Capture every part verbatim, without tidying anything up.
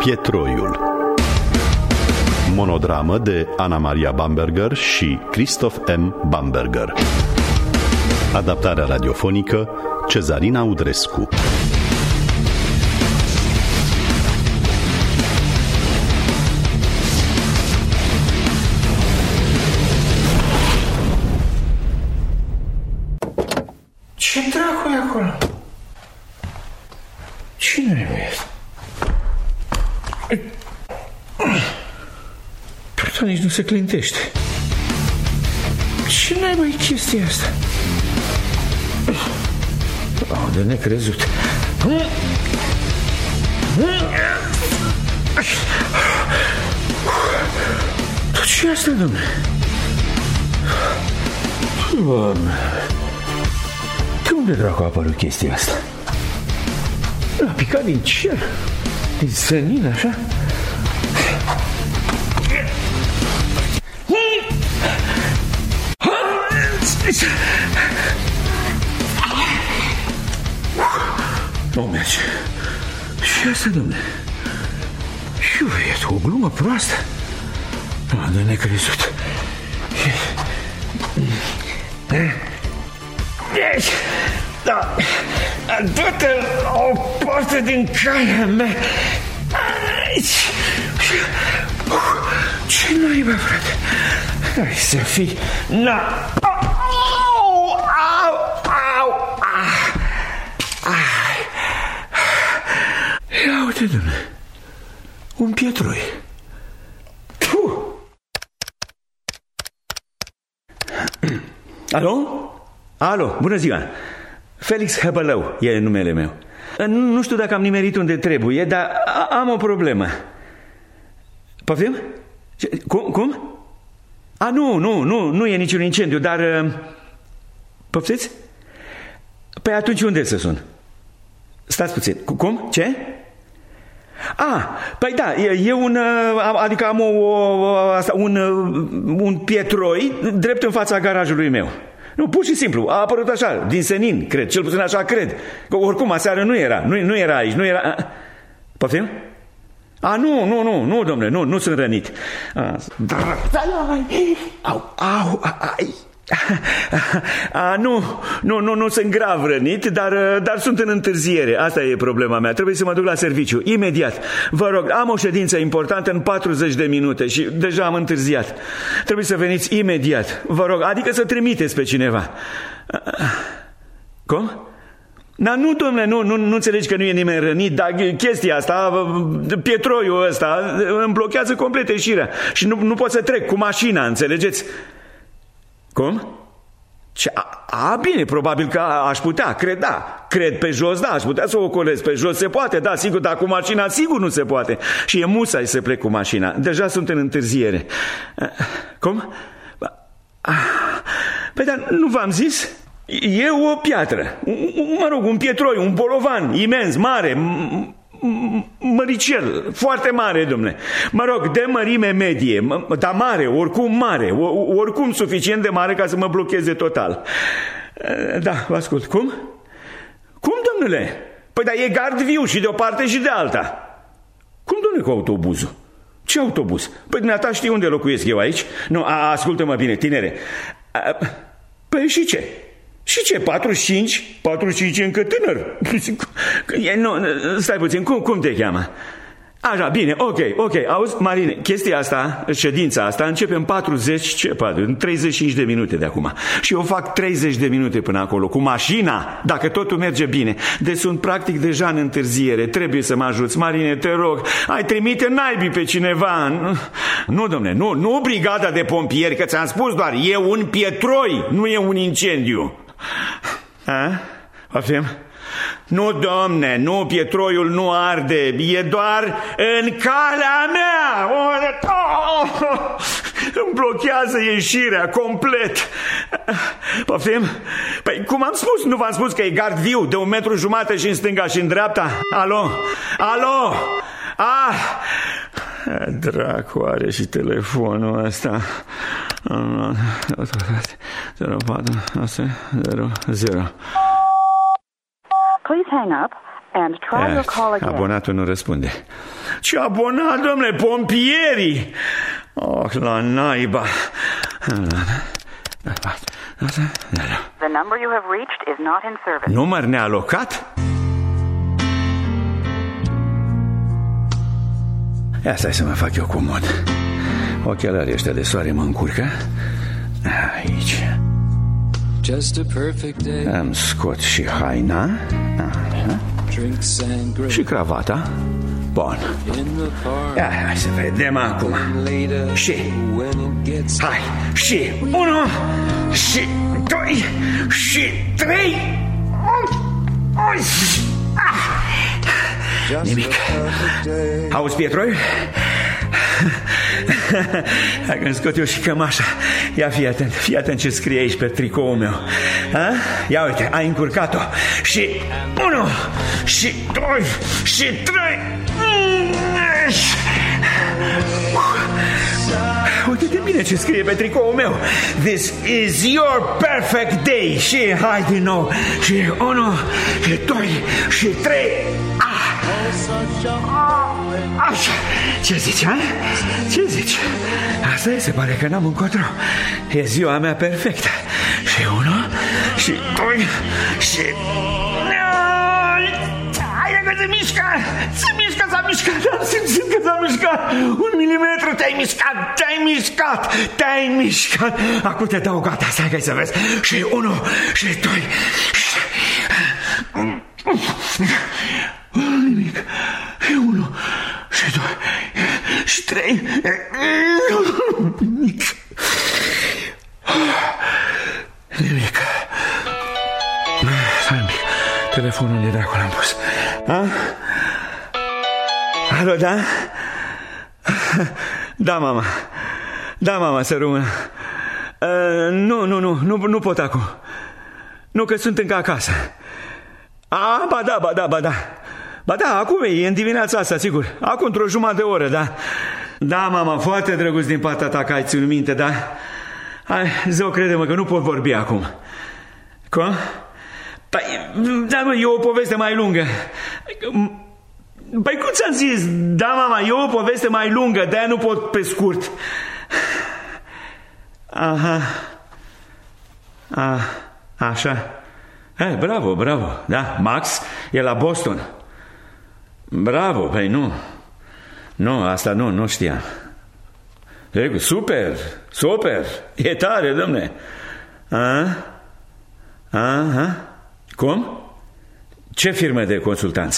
Pietroiul. Monodramă de Ana Maria Bamberger și Christoph M. Bamberger. Adaptarea radiofonică Cezarina Udrescu. Ce dracu e acolo? Cine e? Păi, nici nu se clintește. Ce naiba e chestia asta? Oh, de necrezut. Dar ce e asta, dom'le? Doamne, de unde dracu a apărut chestia asta? A picat din cer, din sănin, așa? Nu merge. Și asta, dom'le? Iu, e o glumă proastă. A, de necrezut. Deci, da, dă-te o parte din calea mea. Ce naiba, frate? Hai să fii... Na... Au, au, au, ai. Ia uite, dom'le, un pietroi. Tu. Alo? Alo, bună ziua. Felix Hăbălău e numele meu. Nu știu dacă am nimerit unde trebuie, dar am o problemă. Poftim? Cum? Cum? A, nu, nu, nu, nu e niciun incendiu, dar... Poftiți? Păi atunci unde să sun? Stați puțin. Cum? Ce? A, păi da, e, e un... Adică am o, o, un, un pietroi drept în fața garajului meu. Nu, pur și simplu, a apărut așa, din senin, cred, cel puțin așa cred. Că oricum aseară nu era, nu, nu era aici, nu era... Poftim? A, nu, nu, nu, nu, dom'le, nu, nu sunt rănit. A, au, au, ai. A, nu, nu, nu, nu sunt grav rănit, dar, dar sunt în întârziere. Asta e problema mea, trebuie să mă duc la serviciu imediat. Vă rog, am o ședință importantă în patruzeci de minute și deja am întârziat. Trebuie să veniți imediat, vă rog, adică să trimiteți pe cineva. Cum? Dar nu, dom'le, nu, nu, nu înțelegi că nu e nimeni rănit, dar chestia asta, pietroiul ăsta, îmi blochează complet ieșirea și nu, nu pot să trec cu mașina, înțelegeți? Cum? Ce? A, a, bine, probabil că aș putea, cred, da, cred pe jos, da, aș putea să o ocolez pe jos, se poate, da, sigur, dar cu mașina sigur nu se poate și e musai să plec cu mașina, deja sunt în întârziere. Cum? Păi, dar nu v-am zis? E o piatră, mă rog, un pietroi, un bolovan imens, mare, măricel, foarte mare, dom'le. Mă rog, de mărime medie, dar mare, oricum mare, oricum suficient de mare ca să mă blocheze total. Da, vă ascult. Cum? Cum, domnule? Păi da, e gard viu și de o parte și de alta. Cum, domnule, cu autobuzul? Ce autobuz? Păi dumneata știi unde locuiesc eu aici? Nu, a, ascultă-mă bine, tinere. A, păi și ce? Și ce, patruzeci și cinci? patruzeci și cinci încă tânăr? Nu, stai puțin, cum, cum te cheamă? Așa, bine, ok, ok, auzi, Marine, chestia asta, ședința asta începe în patruzeci, ce, în treizeci și cinci de minute de acum. Și eu fac treizeci de minute până acolo, cu mașina, dacă totul merge bine. Deci sunt practic deja în întârziere, trebuie să mă ajuți, Marine, te rog, ai trimite naibii pe cineva. Nu, domne, nu, nu brigada de pompieri, că ți-am spus doar, e un pietroi, nu e un incendiu. A? Afim? Nu, domne, nu, pietroiul nu arde, e doar în calea mea. Oh, îmi blochează ieșirea complet. Poftim? Păi cum am spus, nu v-am spus că e gard viu de un metru jumate și în stânga și în dreapta? Alo? Alo? Ah! Dracu, are și telefonul ăsta. zero patru zero zero. Please hang up and try your call again. Abonatul nu răspunde. Ce abonat, domnule, pompierii! Oh, la naiba! The number you have reached is not in service. Număr nealocat? Ia stai să mă fac eu comod. Ochelarii ăștia de soare mă încurcă. Aici. Just a perfect day. Îmi scot și haina. Așa. Și cravata. Bun. Ia, hai să vedem acum. Și hai. Și unu. Și doi. Și trei. Nimic. Auzi, Pietroi? Hai că-mi scot eu și cămașa. Ia, fii atent, fii atent ce scrie aici pe tricoul meu. Ha? Ia uite, ai încurcat-o. Și unu. Și doi. Și trei. Uite-te bine ce scrie pe tricoul meu. This is your perfect day. Și hai din nou. Și unu. Și doi. Și trei. Ah. Așa. Ce zici, ha? Ce zici? Asta e, se pare că n-am încotro. E ziua mea perfectă. Și unu. Și doi. Și... Hai că se mișcă. Se mișcă, s-a mișcat. Am simțit că s-a mișcat. Un milimetru, te-ai mișcat. Te-ai mișcat. Te-ai mișcat. Acum te dau gata. Stai că să vezi. Și unu. Și doi. Și... Nimic. Și unu. Și doi. Și trei. Nimic. Nimic. Stai un pic. Telefonul de dracu l-am pus. A? Alo, da? Da, mama. Da, mama, să rămână. uh, Nu, nu, nu, nu, nu pot acum. Nu, că sunt încă acasă. A, ba da, ba da, ba da. Ba da, acum e în dimineața asta, sigur. Acum într-o jumătate de oră, da. Da, mama, foarte drăguț din partea ta că ai ținut minte, da. Hai, zău, crede-mă că nu pot vorbi acum. Cum? Păi, da, mă, e o poveste mai lungă. Păi cum ți-am zis? Da, mama, e o poveste mai lungă, de-aia nu pot pe scurt. Aha. A, așa. Eh, bravo, bravo. Da, Max e la Boston. Bravo, păi nu. Nu, asta nu, nu știam. E, super, super. E tare, domne. A? Aha. Cum? Ce firmă de consultanță?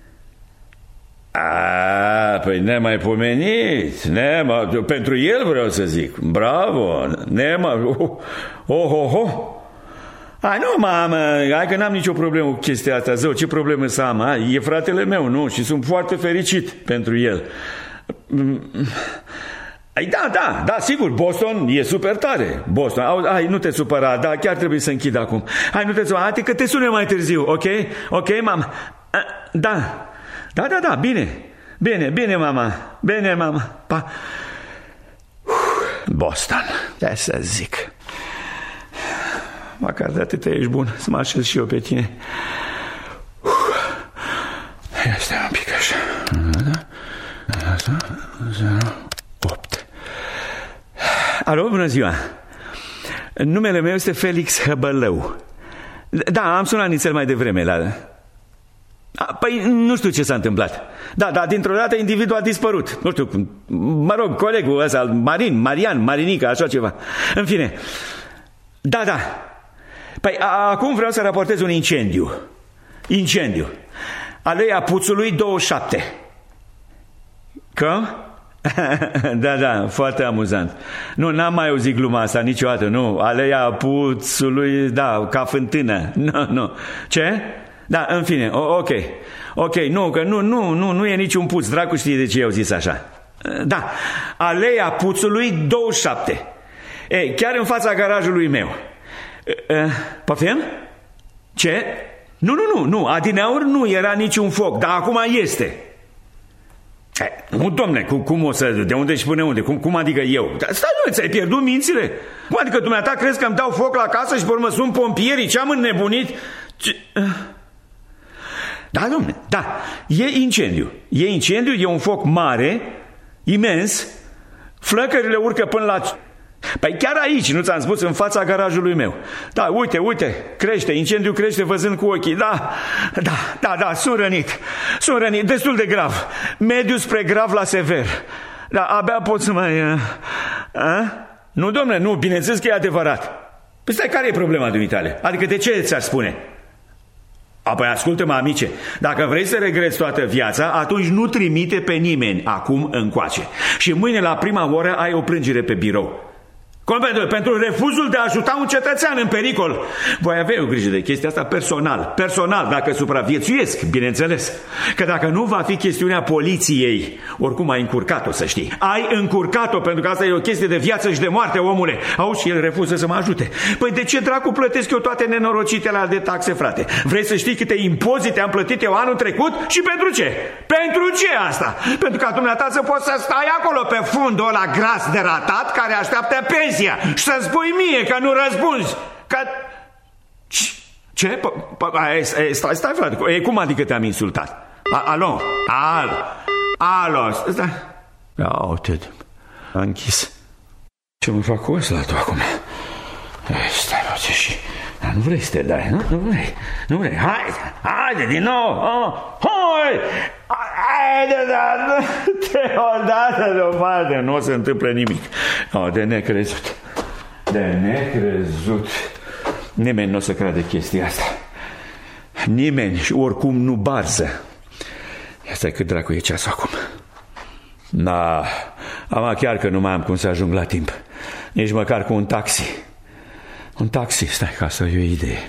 A, păi nemaipomenit. Nema, pentru el vreau să zic. Bravo. Nema. Oh, oh, oh, oh. Hai, nu, mamă, hai că n-am nicio problemă cu chestia asta. Zău, ce problemă să am? Hai, e fratele meu, nu? Și sunt foarte fericit pentru el. Ai, da, da, da, sigur, Boston e super tare. Boston, hai, nu te supăra, da, chiar trebuie să închid acum. Hai, nu te supăra, hai că te sune mai târziu, ok? Ok, mama? Da, da, da, da, bine. Bine, bine, mama. Bine, mama. Pa. Boston, de să zic. Măcar de atât ești bun să mă așez și eu pe tine. Ia stai un pic așa. zero opt. Alo, bună ziua. Numele meu este Felix Hăbălău. Da, am sunat nițel mai devreme la... A, păi nu știu ce s-a întâmplat. Da, da, dintr-o dată individul a dispărut. Nu știu, mă rog, colegul ăsta, Marin, Marian, Marinica, așa ceva. În fine. Da, da. Păi a, acum vreau să raportez un incendiu. Incendiu. Aleia Puțului douăzeci și șapte. Că? Da, da, foarte amuzant. Nu, n-am mai auzit gluma asta niciodată, nu. Aleia Puțului, da, ca fântână. Nu, nu. Ce? Da, în fine, o, ok. Ok, nu, că nu, nu, nu, nu e niciun puț. Dracu știe de ce i-au zis așa. Da, Aleia Puțului douăzeci și șapte. Ei, chiar în fața garajului meu. Poftim? Ce? Nu, nu, nu, nu, adineauri nu era niciun foc, dar acum este. Nu, domne, cum, cum o să, de unde și până unde? Cum, cum adică eu? Dar stai, nu, ți-ai pierdut mințile? Cum adică dumneata crezi că îmi dau foc la casă și pe urmă sunt pompierii? Ce-am înnebunit? Ce... Da, domne, da, e incendiu. E incendiu, e un foc mare, imens, flăcările urcă până la... Păi chiar aici, nu ți-am spus, în fața garajului meu. Da, uite, uite, crește, incendiu crește văzând cu ochii. Da, da, da, da, sunt rănit. Sunt rănit, destul de grav. Mediu spre grav la sever. Da, abia pot să mai... A? Nu, domne, nu, bineînțeles că e adevărat. Păi stai, care e problema dumitale? Adică de ce ți-ar spune? Apoi ascultă-mă, amice, dacă vrei să regreți toată viața, atunci nu trimite pe nimeni acum încoace. Și mâine la prima oră ai o plângere pe birou. Cum pentru, pentru refuzul de a ajuta un cetățean în pericol. Voi avea o grijă de chestia asta personal. Personal, dacă supraviețuiesc, bineînțeles. Că dacă nu va fi chestiunea poliției, oricum ai încurcat-o, să știi. Ai încurcat-o, pentru că asta e o chestie de viață și de moarte, omule. Auzi, și el refuză să mă ajute. Păi de ce dracu plătesc eu toate nenorocitele alea de taxe, frate? Vrei să știi câte impozite am plătit eu anul trecut? Și pentru ce? Pentru ce asta? Pentru ca dumneata să poți să stai acolo pe fundul ăla gras de ratat care așteaptă pensie. Și să spui mie că nu răspunzi. Că... Ce? Stai, stai, frate. E, cum adică te-am insultat? Alo? Alo? Alo? Stai. Ia uite, a închis. Ce mă fac cu ăsta acum? Stai, roce, și... Dar nu vrei să te dai, nu? Nu vrei. Nu vrei. Haide, haide, din nou. Hai! Haide, dar te odată deoparte. Nu o să întâmple nimic. No, de necrezut. De necrezut. Nimeni nu o să crede chestia asta. Nimeni, și oricum nu barză. Ia stai, cât dracu e ceasul acum. Da, ama chiar că nu mai am cum să ajung la timp. Nici măcar cu un taxi. Un taxi, stai, ca să e o idee.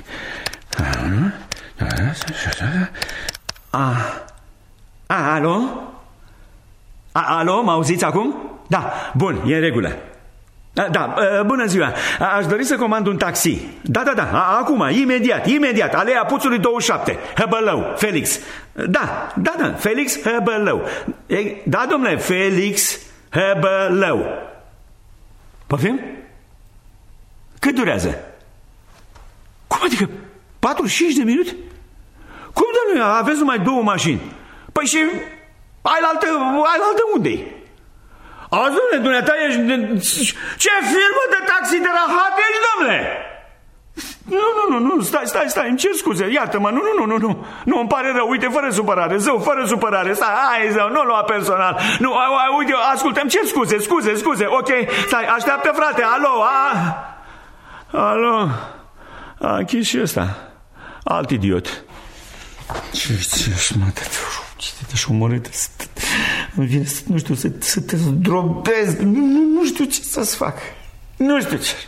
A, a, alo? A, alo, mă auziți acum? Da, bun, e în regulă. Da, bună ziua. Aș dori să comand un taxi. Da, da, da, acum, imediat, imediat. Alea Puțului douăzeci și șapte, Hăbălău, Felix. Da, da, da, Felix Hăbălău. Da, domnule, Felix Hăbălău. Poftim? Cât durează? Cum adică? patruzeci și cinci de minute? Cum, domnule, aveți numai două mașini? Păi și ai la altă, ai la altă unde-i? Azi, domnule, dumneata ești... Ce firmă de taxi de rahat ești, domnule? Nu, nu, nu, nu, stai, stai, stai, îmi cer scuze, iartă-mă, nu, nu, nu, nu, nu, nu, îmi pare rău, uite, fără supărare, zău, fără supărare, stai, hai, zău, nu lua personal, nu, uite, ascultă, îmi cer scuze, scuze, scuze, ok, stai, așteaptă, frate, alo, a... Alo, a închis și ăsta, alt idiot. Ce, ce, mă, ce te-aș omorât, îmi vine, nu știu, să, să te zdrobesc, nu, nu, nu știu ce să-ți fac, nu știu ce.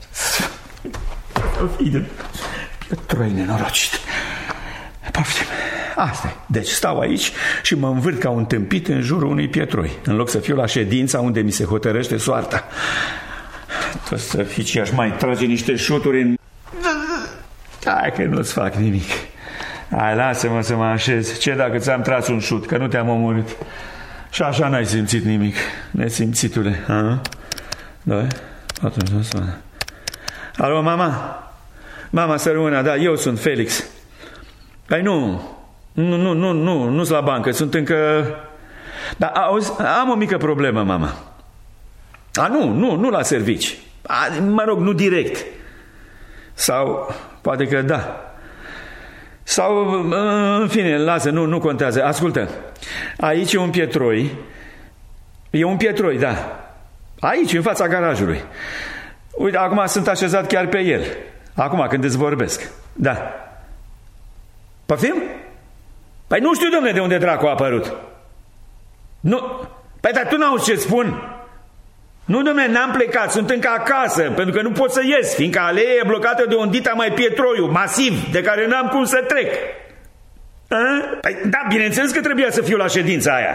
O fi de pietroi nenorocit. Poftim. Asta-i. Deci stau aici și mă învârt ca un tâmpit în jurul unui pietroi, în loc să fiu la ședința unde mi se hotărăște soarta. Tot să fii și aș mai trage niște șuturi în... Hai că nu-ți fac nimic. Hai, lasă-mă să mă așez. Ce dacă ți-am tras un șut, că nu te-am omorât? Și așa n-ai simțit nimic, nesimțitule. A? Da? Atunci nu sună. Alo, mama? Mama, să rămână, da, eu sunt Felix. Păi nu, nu, nu, nu, nu, nu-s la bancă, sunt încă... Da, auzi, am o mică problemă, mama. A, nu, nu, nu la servici. A, mă rog, nu direct. Sau, poate că da. Sau, în fine, lasă, nu, nu contează. Ascultă, aici e un pietroi. E un pietroi, da. Aici, în fața garajului. Uite, acum sunt așezat chiar pe el. Acum, când îți vorbesc. Da. Poftim? Păi nu știu, dom'le, de unde dracu a apărut. Nu. Păi, dar tu n-auzi ce spun? Nu, dom'le, n-am plecat, sunt încă acasă, pentru că nu pot să ies, fiindcă aleea e blocată de un dita mai pietroiu, masiv, de care n-am cum să trec. A? Păi, da, bineînțeles că trebuia să fiu la ședința aia.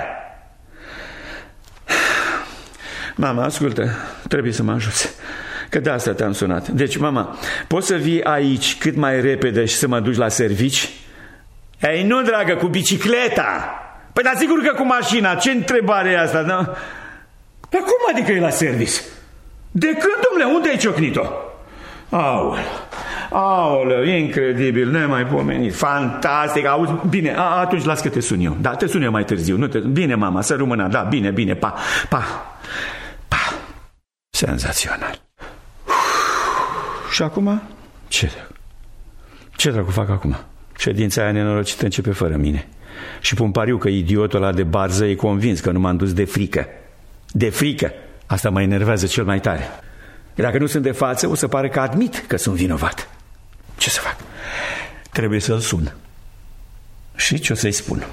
Mama, ascultă, trebuie să mă ajuți, că de asta te-am sunat. Deci, mama, poți să vii aici cât mai repede și să mă duci la servici? Ei, nu, dragă, cu bicicleta. Păi, dar sigur că cu mașina, ce întrebare e asta, nu? Dar cum adică e la servici? De când, domnule, unde ai ciocnit-o? Aoleu, Aoleu, incredibil, nemaipomenit, fantastic. Auzi, bine, a, atunci las că te sun eu. Da, te sun eu mai târziu. Nu te... Bine, mama, să rămână. Da, bine, bine, pa, pa, pa. Senzațional. Uf. Și acum? Ce? Ce dracu fac acum? Ședința aia nenorocită începe fără mine. Și pun pariu că idiotul ăla de Barză e convins că nu m-am dus de frică. De frică. Asta mă enervează cel mai tare. Dacă nu sunt de față, o să pare că admit că sunt vinovat. Ce să fac? Trebuie să-l sun. Și ce o să-i spun?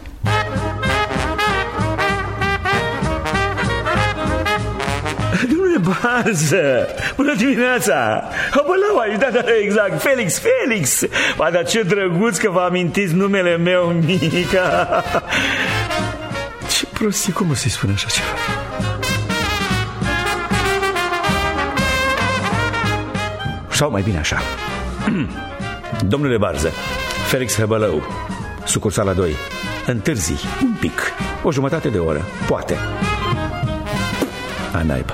Domnule Barză, bună dimineața! Hăbălau aici, da, da, exact, Felix, Felix! Ba, dar ce drăguț că vă amintiți numele meu, Mica! Ce prostie, cum o să-i spun așa ceva? Sau mai bine așa. Domnule Barză, Felix Hăbălău, sucursala doi, întârzi un pic, o jumătate de oră, poate. A naiba.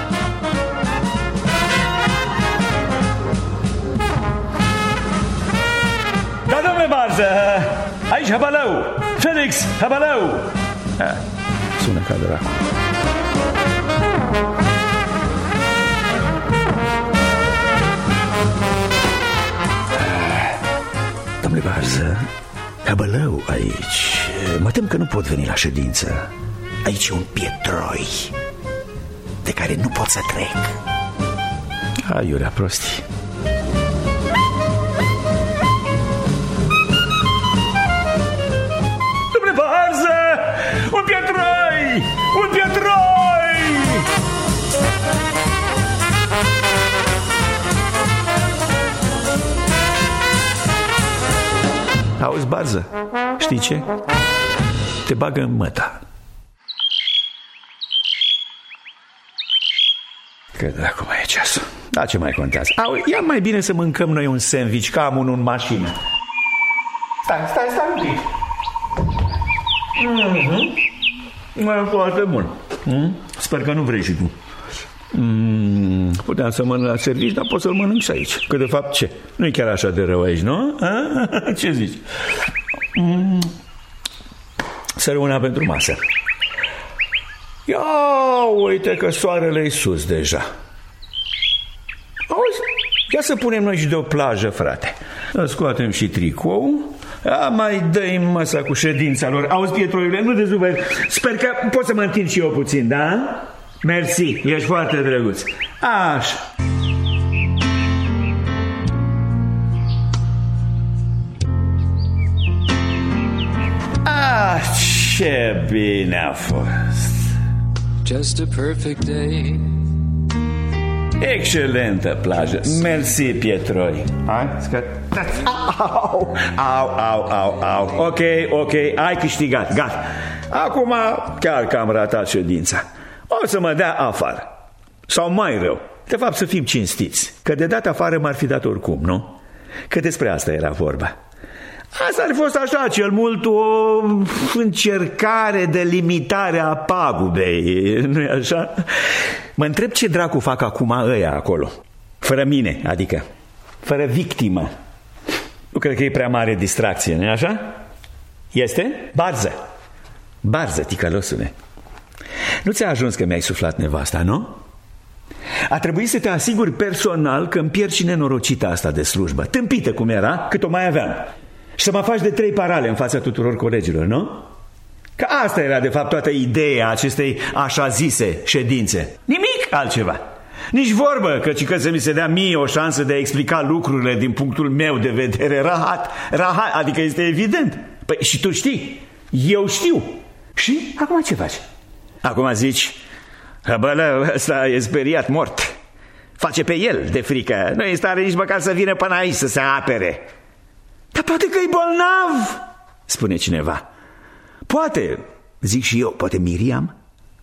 Da, domnule Barză, aici Hăbălău, Felix Hăbălău. A, sună ca dracu. Domnule Barză, Hăbălău aici. Mă tem că nu pot veni la ședință. Aici e un pietroi de care nu pot să trec. Aiurea prostii. Domnule Barză, un pietroi! Un pietroi! Auzi, Barză, știi ce? Te bagă în măta. Că dracu mai e ceasul. Da, ce mai contează? Au, ia mai bine să mâncăm noi un sandwich, că am unul în mașină. Stai, stai, stai un pic. Mm-hmm. Foarte bun. Mm? Sper că nu vrei și tu. Mm, puteam să mănânc la servici, dar pot să-l mănânc și aici. Că de fapt ce? Nu e chiar așa de rău aici, nu? A? Ce zici? Mm. Să rămână pentru masă. Ia uite că soarele e sus deja. Auzi? Ia să punem noi și de o plajă, frate. Scoatem și tricou. A, mai dă-i măsa cu ședința lor. Auzi, Pietroiule, nu dezuberi. Sper că pot să mă întind și eu puțin, da? Mersi, ești foarte drăguț. Așa. Ah, ce bine a fost. Just a perfect day. Excelentă plajă. Mersi, Pietroi. Hai, scătați. Au, au, au, au, au. Ok, ok, ai câștigat, gata. Acum chiar că am ratat ședința. O să mă dea afară. Sau mai rău, de fapt să fim cinstiți, că de dat afară m-ar fi dat oricum, nu? Că despre asta era vorba. Asta ar fi fost așa, cel mult o încercare de limitare a pagubei, nu-i așa? Mă întreb ce dracu fac acum ăia acolo. Fără mine, adică fără victimă. Nu cred că e prea mare distracție, nu-i așa? Este? Barză. Barză, ticălosule. Nu ți-a ajuns că mi-ai suflat nevasta, nu? A trebuit să te asiguri personal că îmi pierzi și nenorocita asta de slujbă, tâmpită cum era, cât o mai aveam. Și să mă faci de trei parale în fața tuturor colegilor, nu? Că asta era de fapt toată ideea acestei așa zise ședințe. Nimic altceva. Nici vorbă, căci că să mi se dea mie o șansă de a explica lucrurile din punctul meu de vedere rahat, rahat, adică este evident. Păi și tu știi, eu știu. Și acum ce faci? Acum zici, Hăbălău ăsta e speriat mort. Face pe el de frică. Nu e în stare nici măcar să vină până aici să se apere. Dar poate că e bolnav, spune cineva. Poate, zic și eu, poate Miriam?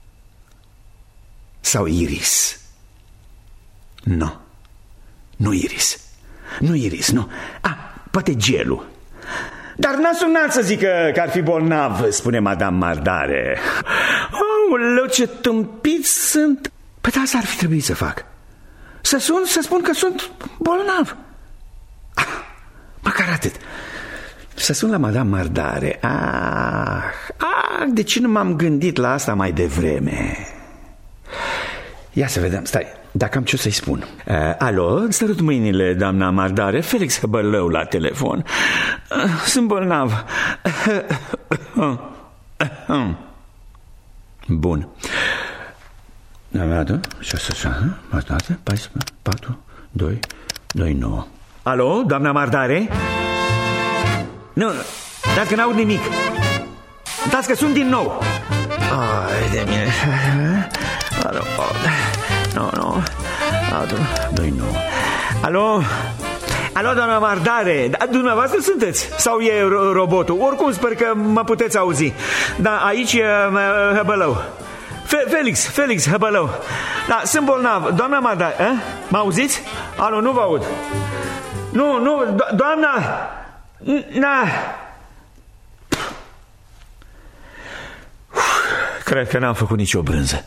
Sau Iris? Nu, nu Iris. Nu Iris, nu. A, poate Gelu. Dar n-a sunat să zică că ar fi bolnav, spune Madame Mardare. Aoleu, ce tâmpiți sunt. Păi da, asta ar fi trebuit să fac. Să sun, să spun că sunt bolnav. măcar atât. Să sun la Madame Mardare. Ah, ah, de ce nu m-am gândit la asta mai devreme? Ia să vedem, stai, dacă am ce să-i spun. uh, Alo, sărut mâinile, doamna Mardare. Felix Hăbălău la telefon. uh, Sunt bolnav. Bun. patru, doi, doi, nouă. Alo, doamna Mardare? Nu, dați că n-aud nimic. Dați că sunt din nou. Ai de mine. Alo, nu, nu. doi, nouă. Alo? Alo, doamna Mardare, dumneavoastră sunteți? Sau e robotul? Oricum sper că mă puteți auzi. Da, aici e Hăbălău. Felix, Felix Hăbălău. Da, sunt bolnav, doamna Mardare. eh? Mă auziți? Alo, nu vă aud. Nu, nu, do- doamna. Na. Cred că n-am făcut nicio brânză.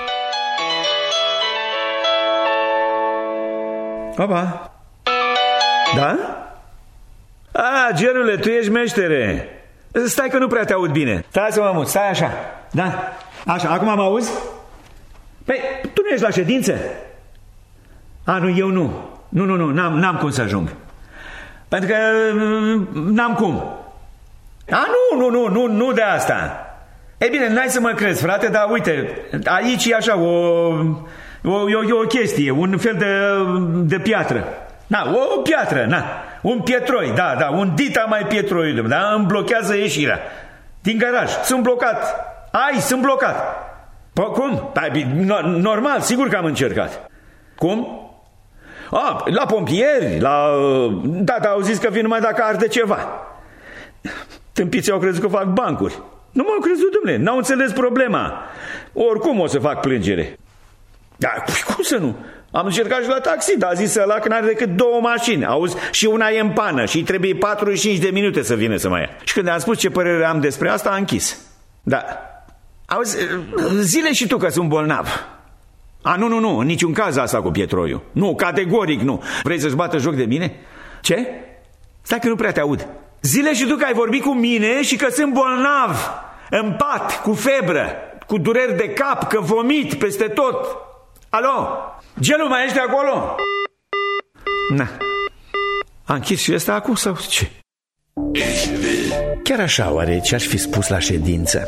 Opa. Da? A, Gerule, tu ești meștere. Stai că nu prea te aud bine. Stai să mă mut, stai așa. Da? Așa, acum mă auzi? Păi, tu nu ești la ședință? A, nu, eu nu. Nu, nu, nu, n-am, n-am cum să ajung. Pentru că n-am cum. A, nu, nu, nu, nu, nu de asta. E bine, n-ai să mă crezi, frate, dar uite, aici e așa o, o, o, o chestie, un fel de, de piatră. Na, o piatră, na, un pietroi, da, da, un dita mai pietroi, da, îmi blochează ieșirea din garaj, sunt blocat. Ai, sunt blocat. Păi cum? Normal, sigur că am încercat. Cum? A, la pompieri, la... Da, dar au zis că vin numai dacă arde ceva. Tâmpiții au crezut că fac bancuri. Nu m-au crezut, dom'le, n-au înțeles problema. Oricum o să fac plângere. Dar cum să nu? Am încercat și la taxi, dar a zis ăla că n-are decât două mașini. Auzi, și una e în pană și îi trebuie patruzeci și cinci de minute să vină să mă ia. Și când am spus ce părere am despre asta, a închis. Da. Auzi, zile și tu că sunt bolnav. A, nu, nu, nu, în niciun caz asta cu pietroiul. Nu, categoric nu. Vrei să-ți bată joc de mine? Ce? Stai că nu prea te aud. Zile și tu că ai vorbit cu mine și că sunt bolnav, în pat, cu febră, cu dureri de cap, că vomit peste tot. Alo? Gelu, mai ești acolo? Na. A închis și ăsta acum sau ce? Chiar așa, oare ce-aș fi spus la ședință?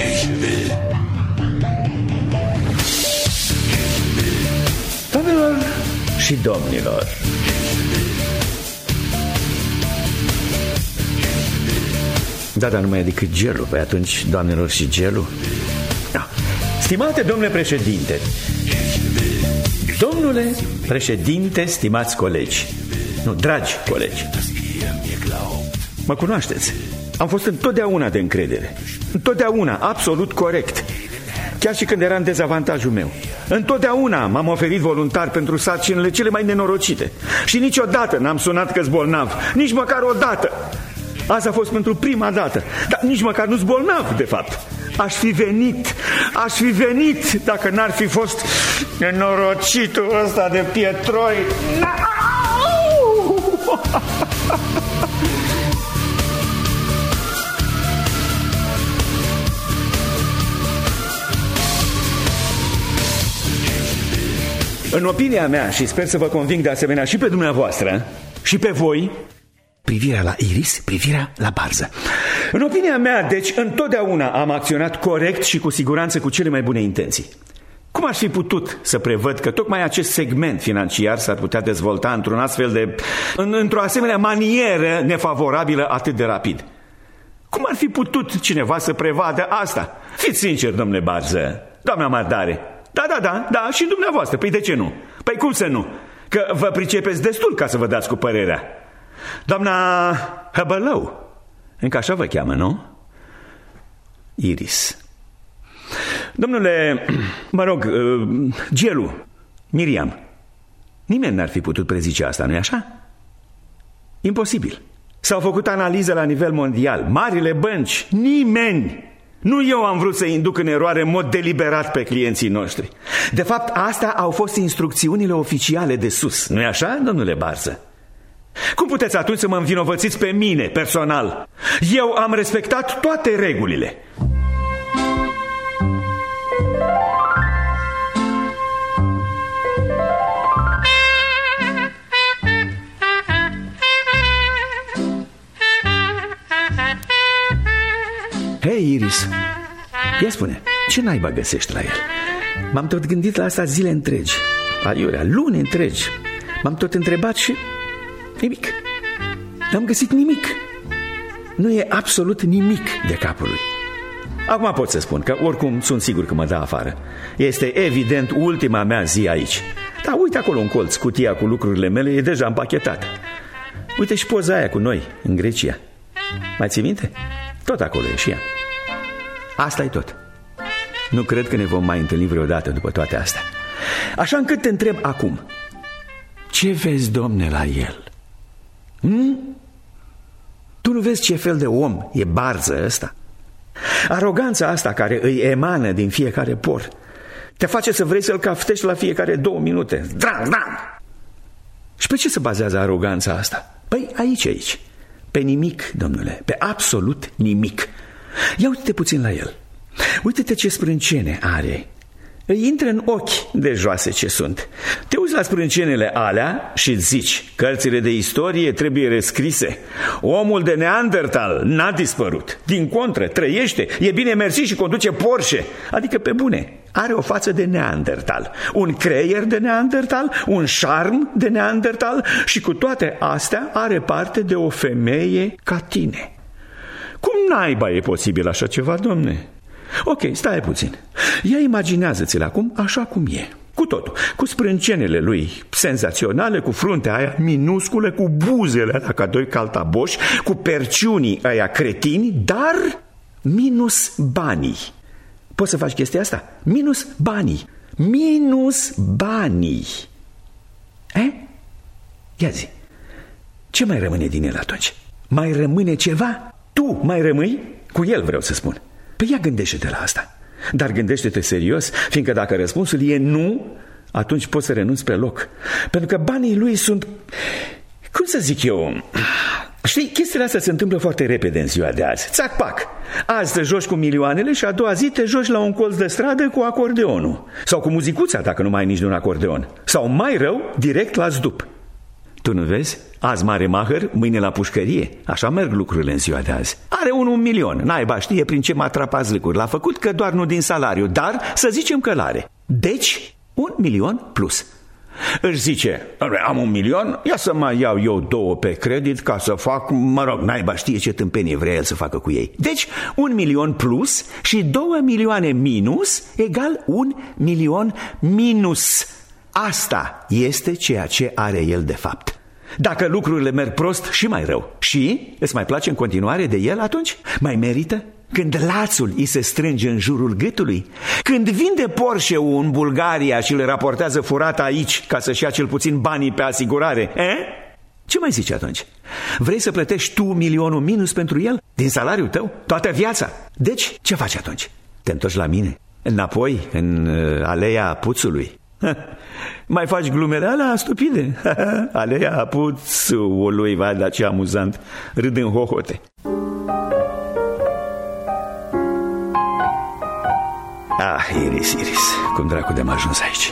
Doamnelor și domnilor, da, dar nu mai e decât Gelu. Păi atunci, doamnelor și Gelu. Da. Stimate domnule președinte, domnule președinte, stimați colegi, nu, dragi colegi, mă cunoașteți. Am fost întotdeauna de încredere, întotdeauna absolut corect, chiar și când era în dezavantajul meu. Întotdeauna m-am oferit voluntar pentru sarcinile cele mai nenorocite. Și niciodată n-am sunat că-s bolnav, nici măcar o dată. Asta a fost pentru prima dată. Dar nici măcar nu-s bolnav, de fapt. Aș fi venit, aș fi venit dacă n-ar fi fost nenorocitul ăsta de pietroi. În opinia mea, și sper să vă conving de asemenea și pe dumneavoastră și pe voi, privirea la iris, privirea la barză. În opinia mea, deci, întotdeauna am acționat corect și cu siguranță cu cele mai bune intenții. Cum aș fi putut să prevăd că tocmai acest segment financiar s-ar putea dezvolta într-un astfel de... În, într-o asemenea manieră nefavorabilă atât de rapid? Cum ar fi putut cineva să prevadă asta? Fiți sincer, domnule Barză, doamna Mardare. Da, da, da, da, și dumneavoastră. Păi de ce nu? Păi cum să nu? Că vă pricepeți destul ca să vă dați cu părerea. Doamna Hăbălău, încă așa vă cheamă, nu? Iris. Domnule, mă rog, Gelu, Miriam, nimeni n-ar fi putut prezice asta, nu-i așa? Imposibil. S-au făcut analize la nivel mondial, marile bănci, nimeni. Nu eu am vrut să induc în eroare în mod deliberat pe clienții noștri. De fapt, astea au fost instrucțiunile oficiale de sus, nu-i așa, domnule Barză? Cum puteți atunci să mă învinovățiți pe mine, personal? Eu am respectat toate regulile. Hei, Iris, ia spune, ce naiba găsești la el? M-am tot gândit la asta zile întregi, aiurea, luni întregi. M-am tot întrebat și nimic. N-am găsit nimic. Nu e absolut nimic de capul lui. Acum pot să spun că oricum sunt sigur că mă dă afară. Este evident ultima mea zi aici. Dar uite acolo în colț, cutia cu lucrurile mele e deja împachetată. Uite și poza aia cu noi în Grecia. Mai ții minte? Tot acolo e și ea. Asta e tot. Nu cred că ne vom mai întâlni vreodată după toate astea. Așa încât te întreb acum, ce vezi, Domne, la el? Hmm? Tu nu vezi ce fel de om e barză ăsta? Aroganța asta care îi emană din fiecare por te face să vrei să-l caftești la fiecare două minute. Dran, dran! Și pe ce se bazează aroganța asta? Păi aici, aici. Pe nimic, domnule, pe absolut nimic. Ia uite-te puțin la el. Uite-te ce sprâncene are. Îi intră în ochi de joase ce sunt. Te uiți la sprâncenele alea și zici, cărțile de istorie trebuie rescrise. Omul de Neandertal n-a dispărut. Din contră, trăiește, e bine mersi și conduce Porsche. Adică pe bune, are o față de Neandertal, un creier de Neandertal, un șarm de Neandertal și cu toate astea are parte de o femeie ca tine. Cum naiba e posibil așa ceva, domne? Ok, stai puțin. Ia imaginează-ți-l acum așa cum e. Cu totul, cu sprâncenele lui senzaționale, cu fruntea aia minusculă, cu buzele alea ca doi caltaboși, cu perciunii aia cretini, dar minus banii. Poți să faci chestia asta? Minus banii. Minus banii. Eh? Ia zi. Ce mai rămâne din el atunci? Mai rămâne ceva? Tu mai rămâi? Cu el vreau să spun. Păi ia gândește-te la asta. Dar gândește-te serios, fiindcă dacă răspunsul e nu, atunci poți să renunți pe loc. Pentru că banii lui sunt, cum să zic eu, știi, chestiile astea se întâmplă foarte repede în ziua de azi. Țac-pac! Azi te joci cu milioanele și a doua zi te joci la un colț de stradă cu acordeonul. Sau cu muzicuța, dacă nu mai ai nici de un acordeon. Sau mai rău, direct la zdup. Tu nu vezi? Azi mare mahăr, mâine la pușcărie. Așa merg lucrurile în ziua de azi. Are unul un milion, naiba știe prin ce m-a trapat zlicuri. L-a făcut că doar nu din salariu, dar să zicem că l-are. Deci, un milion plus. Își zice, am un milion, ia să mai iau eu două pe credit ca să fac, mă rog, naiba știe ce tâmpenie vrea el să facă cu ei. Deci, un milion plus și două milioane minus egal un milion minus. Asta este ceea ce are el de fapt. Dacă lucrurile merg prost, și mai rău. Și îți mai place în continuare de el atunci? Mai merită? Când lațul îi se strânge în jurul gâtului? Când vinde Porsche-ul în Bulgaria și le raportează furat aici ca să-și ia cel puțin banii pe asigurare? Eh? Ce mai zici atunci? Vrei să plătești tu milionul minus pentru el? Din salariul tău? Toată viața? Deci, ce faci atunci? Te întorci la mine? Înapoi, în uh, aleea puțului? Mai faci glumele alea stupide? Aleea puțului, vai, dar ce amuzant. Râd în hohote. Ah, Iris, Iris, cum dracu de-am ajuns aici.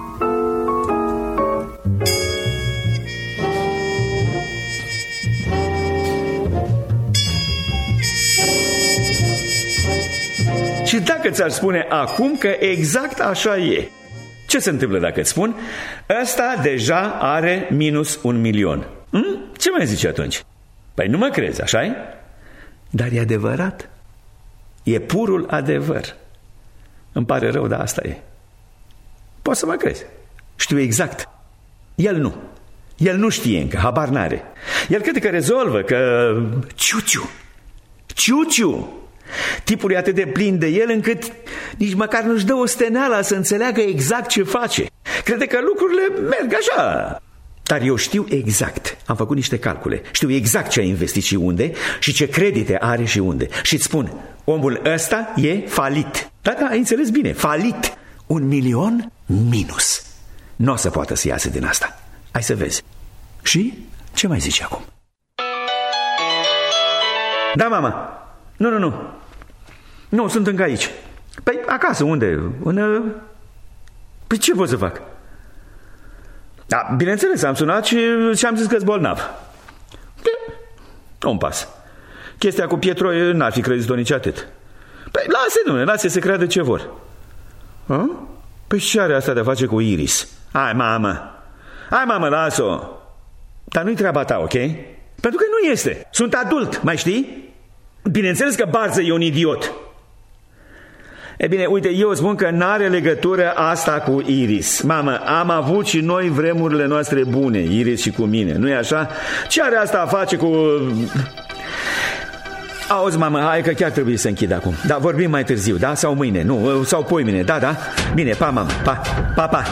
Și dacă ți-ar spune acum că exact așa e, ce se întâmplă dacă îți spun? Ăsta deja are minus un milion. hm? Ce mai zici atunci? Păi nu mă crezi, așa-i? Dar e adevărat. E purul adevăr. Îmi pare rău, dar asta e. Poți să mă crezi. Știu exact. El nu. El nu știe încă, habar n-are. El crede că rezolvă, că... Ciuciu. Ciuciu. Tipul e atât de plin de el încât nici măcar nu-și dă o steneală să înțeleagă exact ce face. Crede că lucrurile merg așa. Dar eu știu exact. Am făcut niște calcule. Știu exact ce a investit și unde și ce credite are și unde. Și îți spun, omul ăsta e falit. Da, da, ai înțeles bine, falit. Un milion minus. Nu o să poată să iasă din asta. Hai să vezi. Și Ce mai zici acum? Da, mama. Nu, nu, nu. Nu, sunt încă aici. Păi acasă, unde? În... Păi ce pot să fac? Da, bineînțeles, am sunat și, și am zis că-s bolnav. Nu-mi pas. Chestia cu Pietroi n-ar fi crezut-o nici atât. Păi lasă, dom'le, lasă să creadă ce vor. A? Păi ce are asta de a face cu Iris? Hai, mamă. Hai, mamă, lasă-o. Dar nu-i treaba ta, ok? Pentru că nu este. Sunt adult, mai știi? Bineînțeles că Barză e un idiot. E bine, uite, eu spun că n-are legătură asta cu Iris. Mamă, am avut și noi vremurile noastre bune, Iris și cu mine, nu-i așa? Ce are asta a face cu... Auzi, mamă, hai că chiar trebuie să închid acum. Da, vorbim mai târziu, da? Sau mâine, nu, sau poimine, da, da? Bine, pa, mamă, pa, pa, pa.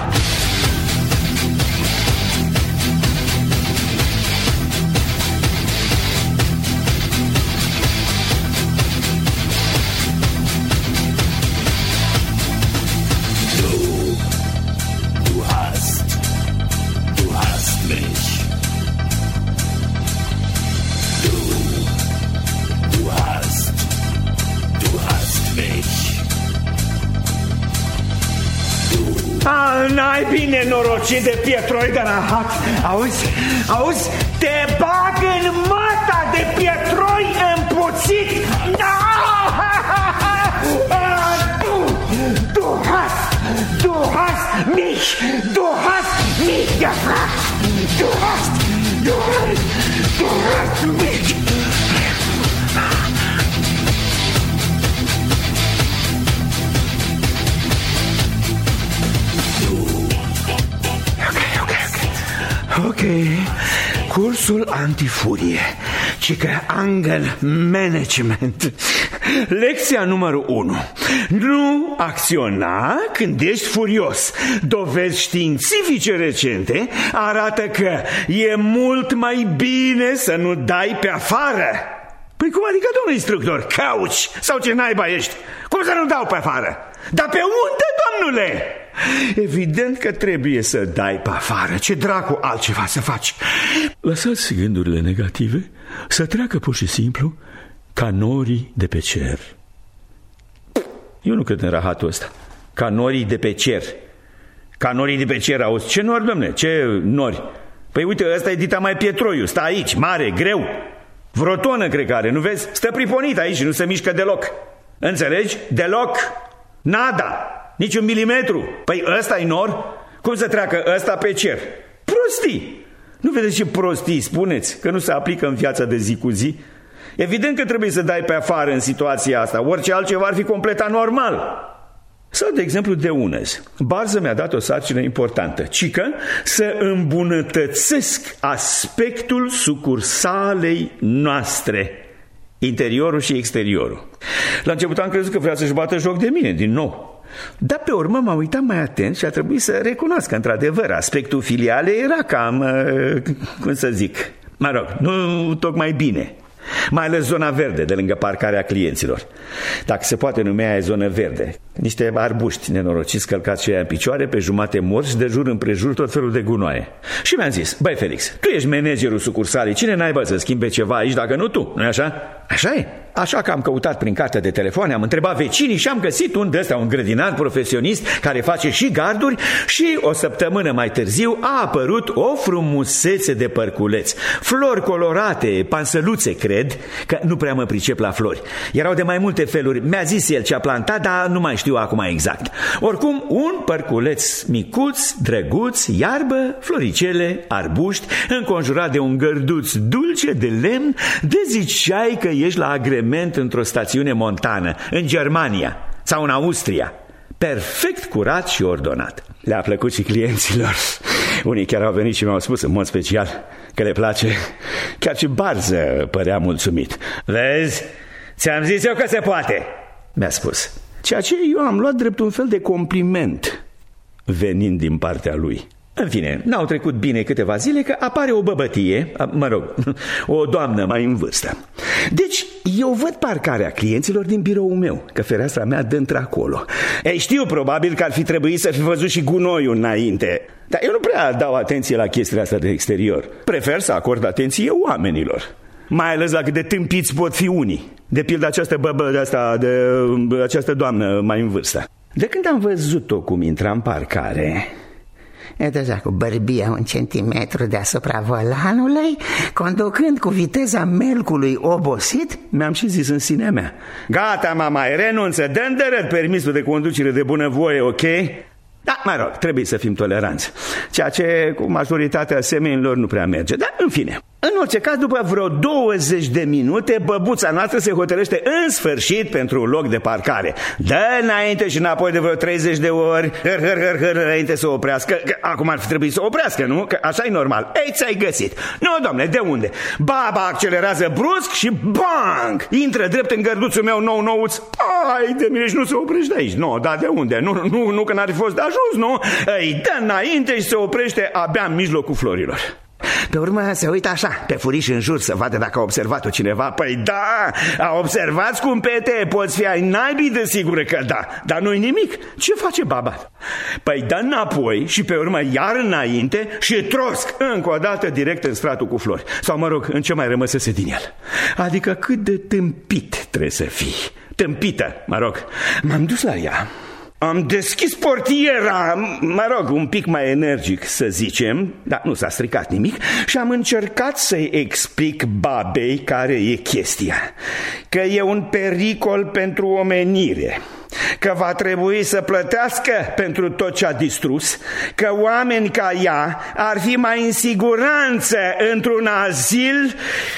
N-ai bine norocit de Pietroi de rahat. Auzi, auzi, te bag în mata de Pietroi împuțit. Du, du hast, du hast mich, du hast mich gefragt. Du hast, du hast, du hast mich. Ok, cursul antifurie, cică anger management. Lecția numărul unu. Nu acționa când ești furios. Dovezi științifice recente arată că e mult mai bine să nu dai pe afară. Păi cum adică, domnule instructor? Cauci sau ce naiba ești? Cum să nu dau pe afară? Dar pe unde, domnule? Evident că trebuie să dai pe afară. Ce dracu altceva să faci? Lăsați gândurile negative să treacă pur și simplu ca norii de pe cer. Eu nu cred în rahatul ăsta. Ca norii de pe cer. Ca norii de pe cer, auzi? Ce nori, domne? Ce nori? Păi uite, ăsta e dita mai Pietroiu. Stă aici, mare, greu. Vreo tonă, cred că are, nu vezi? Stă priponit aici și nu se mișcă deloc. Înțelegi? Deloc. Nada. Nici un milimetru. Păi ăsta-i nor? Cum să treacă ăsta pe cer? Prostii. Nu vedeți ce prostii spuneți? Că nu se aplică în viața de zi cu zi? Evident că trebuie să dai pe afară în situația asta. Orice altceva ar fi complet anormal. Sau, de exemplu, de unăzi. Barză mi-a dat o sarcină importantă, cică să îmbunătățesc aspectul sucursalei noastre, interiorul și exteriorul. La început am crezut că vrea să-și bată joc de mine din nou. Dar pe urmă m-am uitat mai atent și a trebuit să recunosc că, într-adevăr, aspectul filialei era cam, cum să zic, mă rog, nu tocmai bine. Mai ales zona verde de lângă parcarea clienților. Dacă se poate numi aia zonă verde. Niște arbuști nenorociți călcați și aia în picioare, pe jumate morți, de jur împrejur tot felul de gunoaie. Și mi-am zis, băi Felix, tu ești managerul sucursalei, cine naiba să schimbe ceva aici dacă nu tu, nu-i așa? Așa e. Așa că am căutat prin cartea de telefoane, am întrebat vecinii și am găsit un de ăsta, un grădinar profesionist care face și garduri, și o săptămână mai târziu a apărut o frumusețe de părculeți. Flori colorate, pansăluțe, cred, că nu prea mă pricep la flori. Erau de mai multe feluri, mi-a zis el ce a plantat, dar nu mai știu acum exact. Oricum, un părculeț micuț, drăguț, iarbă, floricele, arbuști, înconjurat de un gărduț dulce de lemn, de ziceai că ești la agrement într-o stațiune montană, în Germania sau în Austria. Perfect curat și ordonat. Le-a plăcut și clienților. Unii chiar au venit și mi-au spus în mod special că le place. Chiar și Barză părea mulțumit. Vezi? Ți-am zis eu că se poate, mi-a spus. Ceea ce eu am luat drept un fel de compliment venind din partea lui. În fine, n-au trecut bine câteva zile că apare o băbătie, mă rog, o doamnă mai în vârstă. Deci eu văd parcarea clienților din biroul meu, că fereastra mea dă într-acolo. Ei, știu probabil că ar fi trebuit să fi văzut și gunoiul înainte, dar eu nu prea dau atenție la chestiile astea de exterior. Prefer să acord atenție oamenilor, mai ales la cât de tâmpiți pot fi unii. De pildă această băbă de asta, de această doamnă mai în vârstă. De când am văzut-o cum intra în parcare, e deja cu bărbia un centimetru deasupra volanului, conducând cu viteza melcului obosit, mi-am și zis în sinea mea: gata, mama, renunță, dă-mi de răd permisul de conducere de bunăvoie, ok? Da, mă rog, trebuie să fim toleranți, ceea ce cu majoritatea semenilor nu prea merge, dar în fine. În orice caz, după vreo douăzeci de minute, băbuța noastră se hotărăște în sfârșit pentru un loc de parcare. Dă înainte și înapoi de vreo treizeci de ori, hăr, hăr, hăr, hăr, înainte să oprească, că acum ar fi trebuit să oprească, nu? Că așa e normal. Ei, ți-ai găsit. Nu, domne, de unde? Baba accelerează brusc și bang! Intră drept în gărduțul meu nou-nouț. Ai de mine și nu se oprește aici. Nu, dar de unde? Nu, nu, nu că n-ar fi fost de ajuns, nu? Îi dă înainte și se oprește abia în mijlocul florilor. Pe urmă se uită așa, pe furiș în jur, să vadă dacă a observat-o cineva. Păi da, a observat, scumpete, poți fi ai naibii de sigură că da, dar nu-i nimic. Ce face baba? Păi dă înapoi și pe urmă iar înainte și trosc încă o dată direct în stratul cu flori. Sau mă rog, în ce mai rămăsese din el. Adică cât de tâmpit trebuie să fii. Tâmpită, mă rog. M-am dus la ea, am deschis portiera, mă rog, un pic mai energic să zicem, dar nu s-a stricat nimic, și am încercat să-i explic babei care e chestia. Că e un pericol pentru omenire, că va trebui să plătească pentru tot ce a distrus, că oameni ca ea ar fi mai în siguranță într-un azil,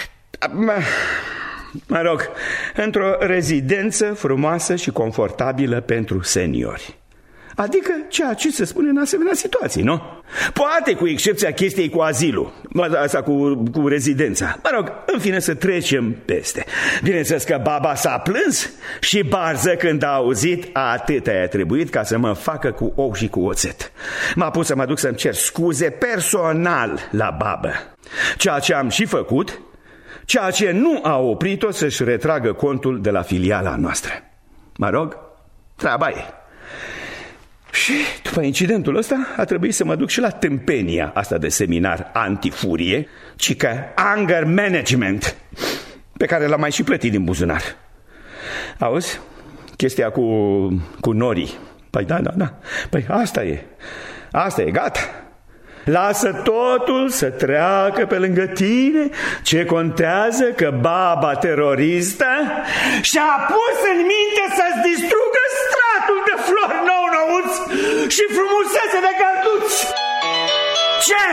mă rog, într-o rezidență frumoasă și confortabilă pentru seniori. Adică ceea ce se spune în asemenea situații, nu? Poate cu excepția chestiei cu azilul, asta cu, cu rezidența. Mă rog, în fine să trecem peste. Bineînțeles că baba s-a plâns și barză când a auzit, atât a trebuit ca să mă facă cu ou și cu oțet. M-a pus să mă duc să-mi cer scuze personal la babă, ceea ce am și făcut, ceea ce nu a oprit-o să-și retragă contul de la filiala noastră. Mă rog, treaba e. Și după incidentul ăsta a trebuit să mă duc și la tâmpenia asta de seminar antifurie, cică anger management, pe care l-am mai și plătit din buzunar. Auzi? Chestia cu, cu norii. Păi da, da, da. Păi asta e. Asta e, gata. Lasă totul să treacă pe lângă tine. Ce contează că baba teroristă și-a pus în minte să-ți distrugă stratul de flori nou-nouți și frumusețe de gărduți. Ce?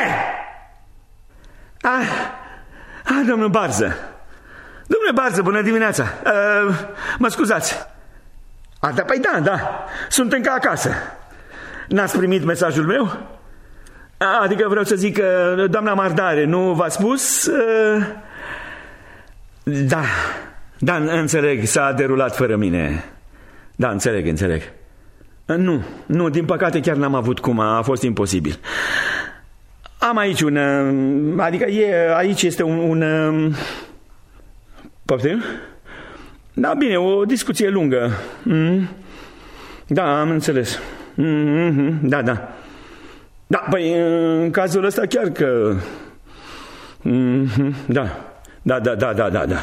Ah, ah, domnul Barză. Domnule Barză, bună dimineața. uh, Mă scuzați. Ah, da, păi da, da, sunt încă acasă. N-ați primit mesajul meu? Adică vreau să zic că doamna Mardare nu v-a spus? Uh, da, da, înțeleg, s-a derulat fără mine. Da, înțeleg, înțeleg. uh, Nu, nu, din păcate chiar n-am avut cum, a, a fost imposibil. Am aici un, uh, adică e, aici este un, un uh, poftim? Da, bine, o discuție lungă. mm. Da, am înțeles. mm-hmm. Da, da. Da, păi în cazul ăsta chiar că... Mm-hmm, da, da, da, da, da, da, da.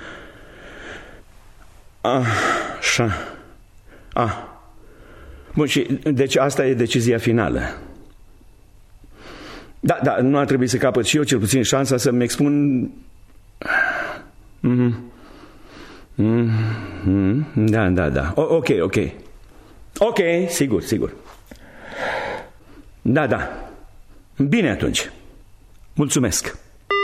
Așa. Ah. Bun, și deci asta e decizia finală. Da, da, nu ar trebui să capăt și eu cel puțin șansa să-mi expun... Mm-hmm. Mm-hmm. Da, da, da. O, ok, ok. Ok, sigur, sigur. Da, da. Bine atunci. Mulțumesc.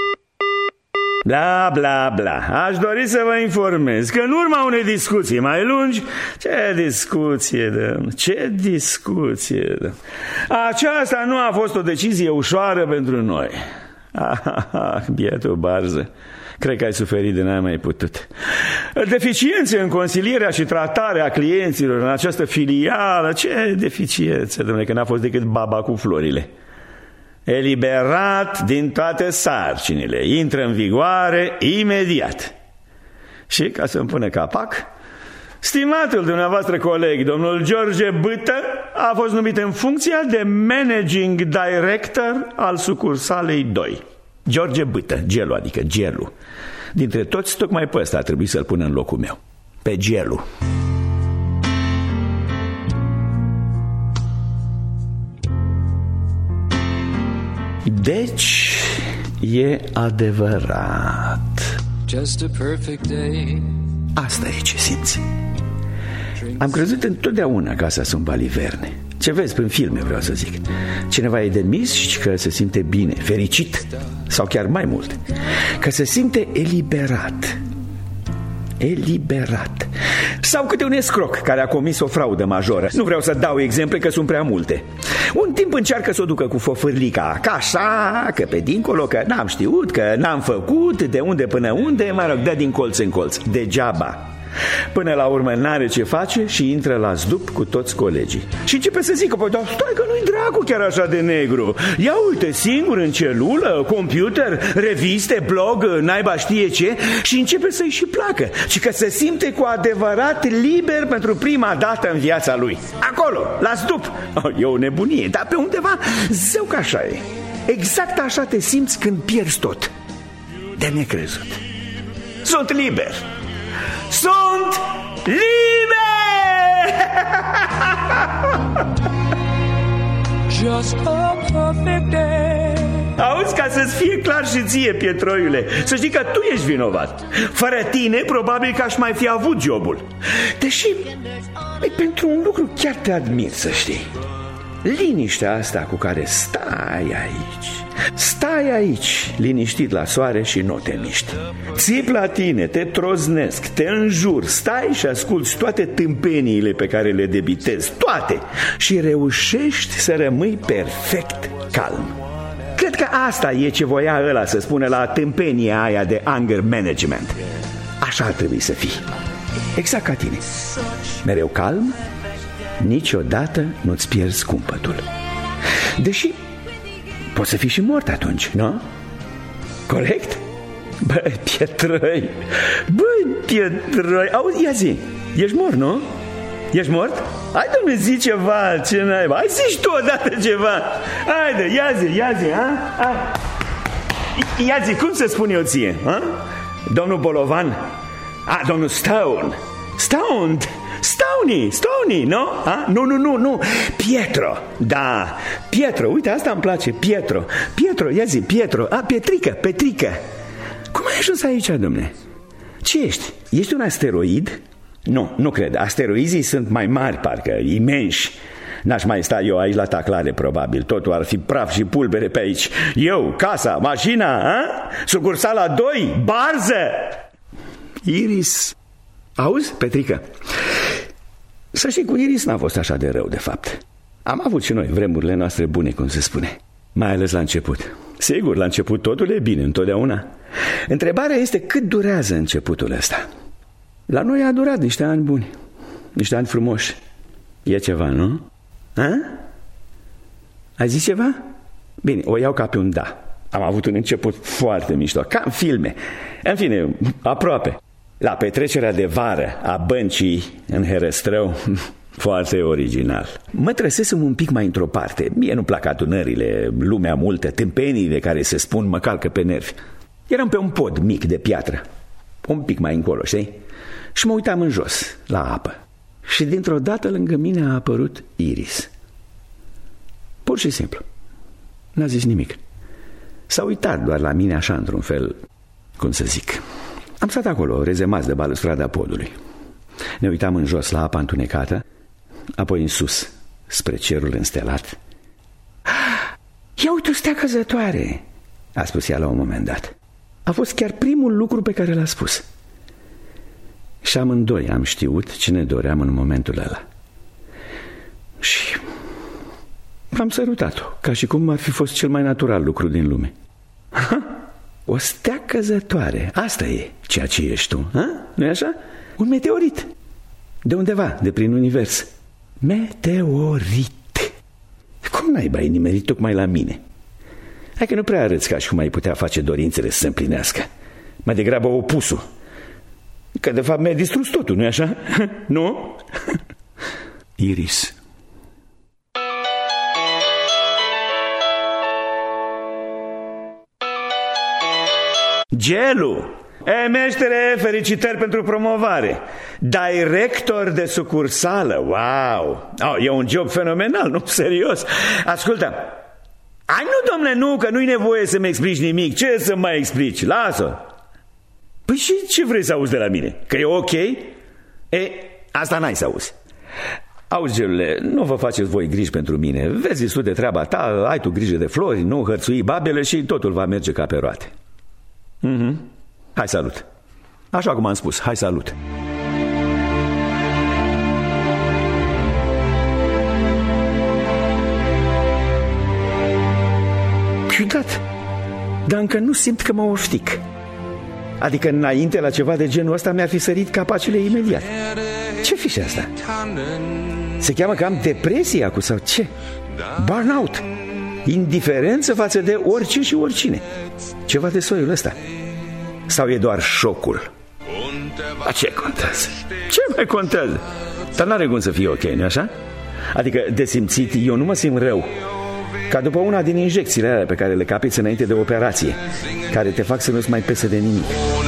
Bla, bla, bla. Aș dori să vă informez că în urma unei discuții mai lungi... Ce discuție, dă? Ce discuție, dă? Aceasta nu a fost o decizie ușoară pentru noi. Ah, bietul Barză. Cred că ai suferit de n-ai mai putut. Deficiențe în consilierea și tratarea clienților în această filială. Ce deficiențe, domnule, că n-a fost decât baba cu florile. eliberat din toate sarcinile, intră în vigoare imediat. Și, ca să-mi pune capac, stimatul dumneavoastră coleg, domnul George Bâtă, a fost numit în funcția de Managing Director al sucursalei doi. George Bâtă, Gelu, adică Gelu. Dintre toți, tocmai pe ăsta a trebuit să-l pun în locul meu, pe Gelu. Deci, e adevărat. Just a perfect day. Asta e ce simți. Am crezut întotdeauna că astea sunt baliverne. Ce vezi prin filme, vreau să zic. Cineva e demis și că se simte bine, fericit, sau chiar mai mult, că se simte eliberat. Eliberat. Sau câte un escroc care a comis o fraudă majoră. Nu vreau să dau exemple că sunt prea multe. Un timp încearcă să o ducă cu fofârlica, că așa, că pe dincolo, că n-am știut, că n-am făcut, de unde până unde, mă rog, dă din colț în colț, degeaba. Până la urmă n-are ce face și intră la zdup cu toți colegii. Și începe să zică, păi, dar stai că nu-i dracu chiar așa de negru. Ia uite, singur în celulă, computer, reviste, blog, naiba știe ce. Și începe să-i și placă. Și că se simte cu adevărat liber pentru prima dată în viața lui. Acolo, la zdup. Oh, e o nebunie, dar pe undeva zău că așa e. Exact așa te simți când pierzi tot. De necrezut. Sunt liber. Sunt liber! Just a perfect day. Auzi, ca să-ți fie clar și ție, Pietroiule, să știi că tu ești vinovat. Fără tine, probabil că aș mai fi avut jobul. Deși, băi, pentru un lucru chiar te admir, să știi. Liniștea asta cu care stai aici. Stai aici, liniștit la soare și nu te miști. Țip la tine, te troznesc, te înjur, stai și asculți toate tâmpeniile pe care le debitezi, toate, și reușești să rămâi perfect calm. Cred că asta e ce voia ăla să spună la tâmpenia aia de anger management. Așa ar trebui să fii. Exact ca tine. Mereu calm, niciodată nu-ți pierzi cumpătul. Deși poți să fii și mort atunci, nu? Corect? Băi, Pietroi, băi, Pietroi, auzi, ia zi, ești mort, nu? Ești mort? Hai, dom'le, zi ceva, ce naiba, hai zici tu odată ceva. Haide, ia zi, ia zi, ha? Hai. Ia zi, cum să spun eu ție, ha? Domnul Bolovan? A, domnul Stone. Stone, Stoney, Stoney, nu? A? Nu, nu, nu, nu, Pietro, da, Pietro, uite, asta îmi place, Pietro, Pietro, ia zi, Pietro, a, Petrică, Petrică. Cum ai ajuns aici, domne? Ce ești? Ești un asteroid? Nu, nu cred, asteroizii sunt mai mari, parcă, imensi. N-aș mai sta eu aici la taclare, probabil. Totul ar fi praf și pulbere pe aici. Eu, casa, mașina, a? Sucursala doi, barză. Iris. Auzi, Petrică? Să știi, cu Iris n-a fost așa de rău, de fapt. Am avut și noi vremurile noastre bune, cum se spune. Mai ales la început. Sigur, la început totul e bine, întotdeauna. Întrebarea este cât durează începutul ăsta. La noi a durat niște ani buni, niște ani frumoși. E ceva, nu? A? Ai zis ceva? Bine, o iau ca pe un da. Am avut un început foarte mișto, ca în filme. În fine, aproape. La petrecerea de vară a băncii în Herăstrău, foarte original. Mă trăsesem un pic mai într-o parte. Mie nu plac adunările, lumea multă, tâmpeniile care se spun mă calcă pe nervi. Eram pe un pod mic de piatră, un pic mai încolo, știi? Și mă uitam în jos, la apă. Și dintr-o dată lângă mine a apărut Iris. Pur și simplu. N-a zis nimic. S-a uitat doar la mine așa, într-un fel, cum să zic. Am stat acolo, rezemați de balustrada podului. Ne uitam în jos la apa întunecată, apoi în sus, spre cerul înstelat. Ia uite o stea căzătoare, a spus ea la un moment dat. A fost chiar primul lucru pe care l-a spus. Și amândoi am știut ce ne doream în momentul ăla. Și am sărutat-o, ca și cum ar fi fost cel mai natural lucru din lume. O stea căzătoare, asta e ceea ce ești tu, ha? Nu-i așa? Un meteorit, de undeva, de prin univers. Meteorit. Cum naiba ai nimerit tocmai la mine? Hai că nu prea arăți ca și cum ai putea face dorințele să se împlinească. Mai degrabă opusul. Că de fapt mi-ai distrus totul, nu-i așa? Nu? Iris. Gelu. E, meștere, felicitări pentru promovare. Director de sucursală. Wow, oh, e un job fenomenal, nu? Serios. Ascultă. Ai nu, domnule, nu, că nu-i nevoie să-mi explici nimic. Ce să mai explici? Lasă. Păi și ce vrei să auzi de la mine? Că e ok? E, asta n-ai să auzi. Auzi, Gelule, nu vă faceți voi griji pentru mine. Vezi destul de treaba ta, ai tu grijă de flori, nu hărțui babele și totul va merge ca pe roate. Mhm. Hai, salut. Așa cum am spus, hai, salut. Ciudat, dar încă nu simt că mă oftic. Adică înainte la ceva de genul ăsta mi-ar fi sărit capacele imediat. Ce fi și asta? Se cheamă că am depresie acum sau ce? Burnout. Indiferență față de orice și oricine. Ceva de soiul ăsta. Sau e doar șocul? A, ce contează? Ce mai contează? Dar n-are cum să fie ok, nu așa? Adică de simțit eu nu mă simt rău, ca după una din injecțiile alea pe care le capiți înainte de operație, care te fac să nu-ți mai pese de nimic.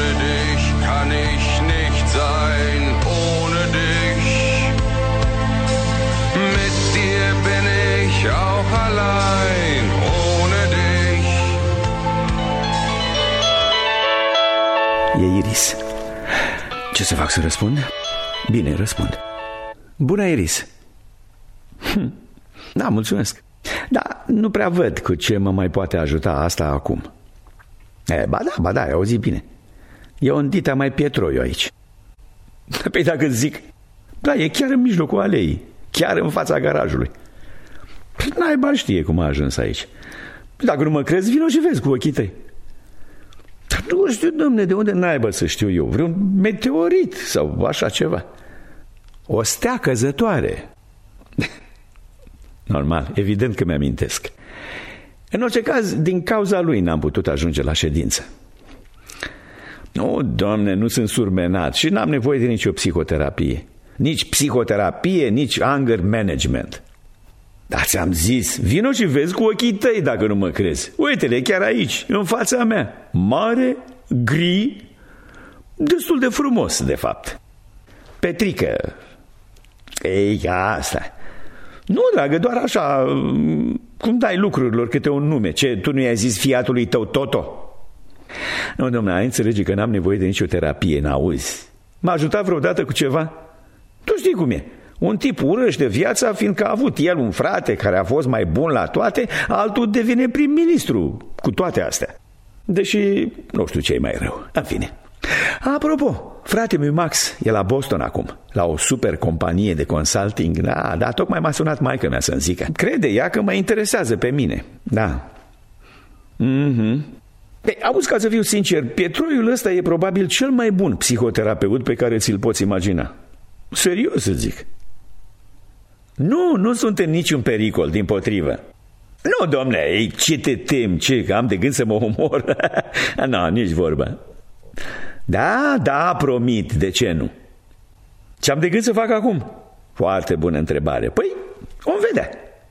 E Iris. Ce să fac, să răspund? Bine, răspund. Bună, Iris. Hm. Da, mulțumesc. Da, nu prea văd cu ce mă mai poate ajuta asta acum. E, ba da, ba da, ai auzit bine. E o îndita mai Pietroiu aici. Păi dacă zic, da, e chiar în mijlocul aleii, chiar în fața garajului. Naiba știe cum a ajuns aici. Dacă nu mă crezi, vino și vezi cu ochii tăi. Dar nu știu, domne, de unde naiba să știu eu? Vreun meteorit sau așa ceva. O stea căzătoare. Normal, evident că mi-amintesc. În orice caz, din cauza lui n-am putut ajunge la ședință. Nu, domne, nu sunt surmenat și n-am nevoie de nicio psihoterapie. Nici psihoterapie, nici anger management. Dar ți-am zis, vino și vezi cu ochii tăi dacă nu mă crezi. Uite-le chiar aici, în fața mea. Mare, gri, destul de frumos, de fapt. Petrică. Ei, asta. Nu, dragă, doar așa, cum dai lucrurilor câte un nume. Ce, tu nu i-ai zis fiatului tău Toto? Nu, domnule, ai înțelege că n-am nevoie de nicio terapie, n-auzi. M-a ajutat vreodată cu ceva? Tu știi cum e. Un tip urăște viața fiindcă a avut el un frate care a fost mai bun la toate, altul devine prim-ministru cu toate astea. Deși nu știu ce e mai rău. În fine. Apropo, fratele meu Max e la Boston acum, la o super companie de consulting. Da, da, tocmai m-a sunat maică mea să-mi zică. Crede ea că mă interesează pe mine. Da. Mhm. Ei, auzi, ca să fiu sincer, Pietroiul ăsta e probabil cel mai bun psihoterapeut pe care ți-l poți imagina. Serios să zic. Nu, nu sunt în niciun pericol, dimpotrivă. Nu, domne, ce te tem, ce, că am de gând să mă omor? Nu, nici vorba. Da, da, promit, de ce nu? Ce-am de gând să fac acum? Foarte bună întrebare. Păi, vom vedea.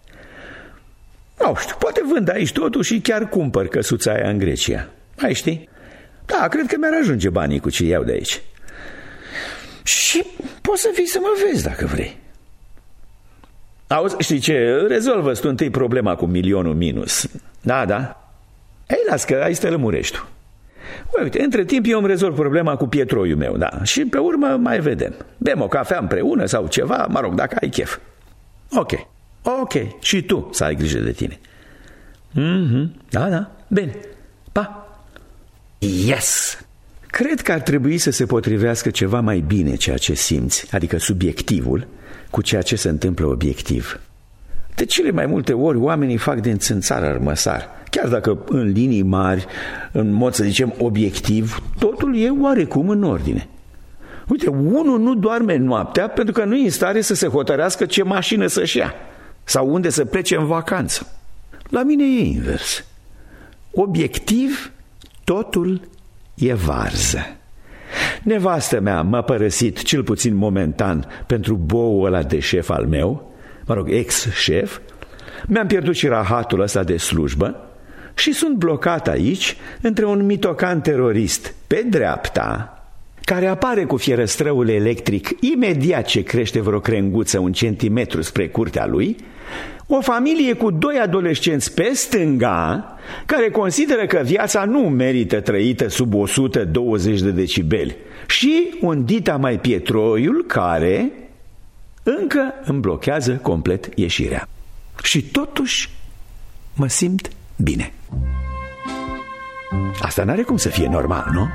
Nu știu, poate vând aici totul și chiar cumpăr căsuța aia în Grecia. Mai știi? Da, cred că mi-ar ajunge banii cu ce iau de aici. Și poți să fii să mă vezi dacă vrei. Auzi, știi ce? Rezolvă-ți tu întâi problema cu milionul minus. Da, da. Ei, las că ai să te lămurești tu. Uite, între timp eu îmi rezolv problema cu Pietroiul meu, da. Și pe urmă mai vedem. Bem o cafea împreună sau ceva, mă rog, dacă ai chef. Ok, ok, și tu să ai grijă de tine. Mhm, da, da, bine. Pa. Yes. Cred că ar trebui să se potrivească ceva mai bine ceea ce simți, adică subiectivul, cu ceea ce se întâmplă obiectiv. De cele mai multe ori oamenii fac din țânțar armăsar. Chiar dacă în linii mari, în mod să zicem obiectiv, totul e oarecum în ordine. Uite, unul nu doarme noaptea pentru că nu e în stare să se hotărească ce mașină să-și ia sau unde să plece în vacanță. La mine e invers. obiectiv, totul e varză. Nevastă mea m-a părăsit, cel puțin momentan, pentru boul ăla de șef al meu, mă rog, ex-șef. Mi-am pierdut și rahatul ăsta de slujbă și sunt blocat aici între un mitocan terorist pe dreapta, care apare cu fierăstrăul electric imediat ce crește vreo crenguță un centimetru spre curtea lui, o familie cu doi adolescenți pe stânga, care consideră că viața nu merită trăită sub o sută douăzeci de decibeli, și un dita mai Pietroiul care încă îmi blochează complet ieșirea. Și totuși mă simt bine. Asta n-are cum să fie normal, nu?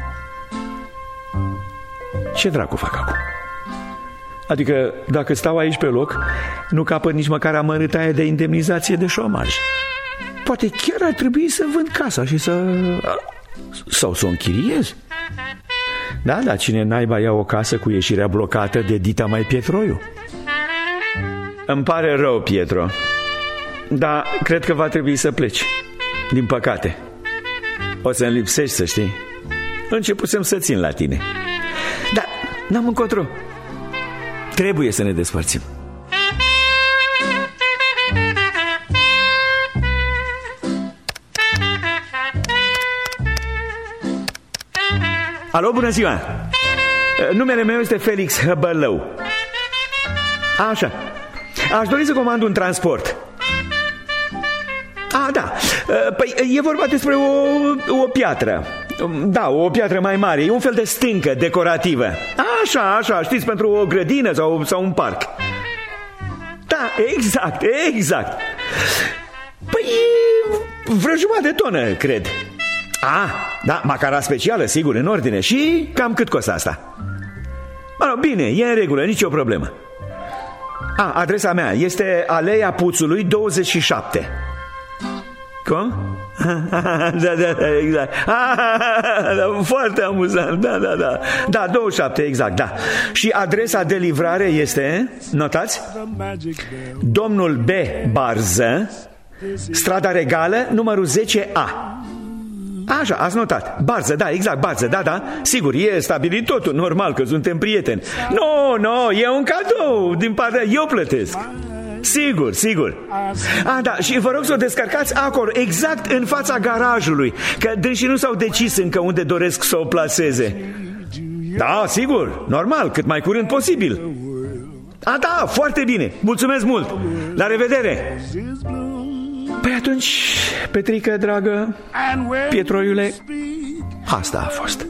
Ce dracu fac acum? Adică, dacă stau aici pe loc, nu capăt nici măcar amărâtaia de indemnizație de șomaj. Poate chiar ar trebui să vând casa și să... sau să o închiriez. Da, dar cine naiba ia o casă cu ieșirea blocată de dita mai Pietroiu? Îmi pare rău, Pietro, dar cred că va trebui să pleci. Din păcate. O să-mi lipsești, să știi. Începusem să țin la tine. Dar n-am încotro. Trebuie să ne despărțim. Alo, bună ziua! Numele meu este Felix Hăbălău. Așa. Aș dori să comand un transport. A, da. Păi e vorba despre o, o piatră. Da, o piatră mai mare. E un fel de stâncă decorativă. Așa, așa, știți, pentru o grădină sau, sau un parc. Da, exact, exact. Păi vreo jumătate de tonă, cred. A, da, macara specială, sigur, în ordine. Și cam cât costă asta? Mă rog, bine, e în regulă, nicio problemă. A, adresa mea este Aleea Puțului douăzeci și șapte. Cum? Da, da, da, exact. Da, foarte amuzant. Da, da, da. Da, douăzeci și șapte, exact, da. Și adresa de livrare este, notați? Domnul B. Barză, Strada Regală, numărul zece A. Așa, ați notat. Barză, da, exact, Barză, da, da. Sigur, e stabilit totul, normal că suntem prieteni. Nu, no, nu, no, e un cadou din partea, eu plătesc. Sigur, sigur. A, da, și vă rog să o descărcați acolo, exact în fața garajului, că dânsii nu s-au decis încă unde doresc să o plaseze. Da, sigur, normal, cât mai curând posibil. A, da, foarte bine, mulțumesc mult. La revedere. Păi atunci, Petrică, dragă, Pietroiule, asta a fost.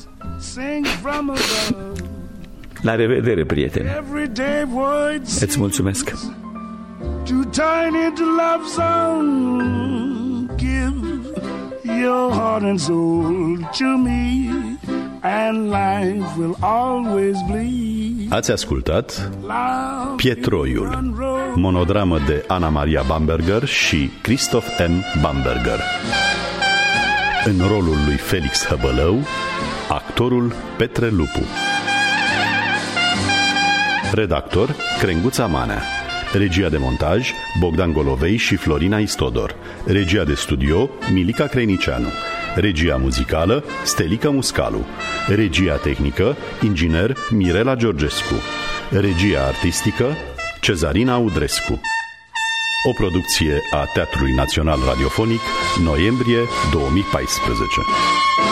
La revedere, prietene. Îți mulțumesc. To turn into love song, give your heart and soul to me, and life will always bleed. Ați ascultat Pietroiul, monodramă de Ana Maria Bamberger și Christoph M. Bamberger. În rolul lui Felix Hăbălău, actorul Petre Lupu. Redactor Crenguța Manea. Regia de montaj Bogdan Golovei și Florina Istodor. Regia de studio Milica Creinicianu. Regia muzicală Stelica Muscalu. Regia tehnică inginer Mirela Georgescu. Regia artistică Cezarina Udrescu. O producție a Teatrului Național Radiofonic, noiembrie două mii paisprezece.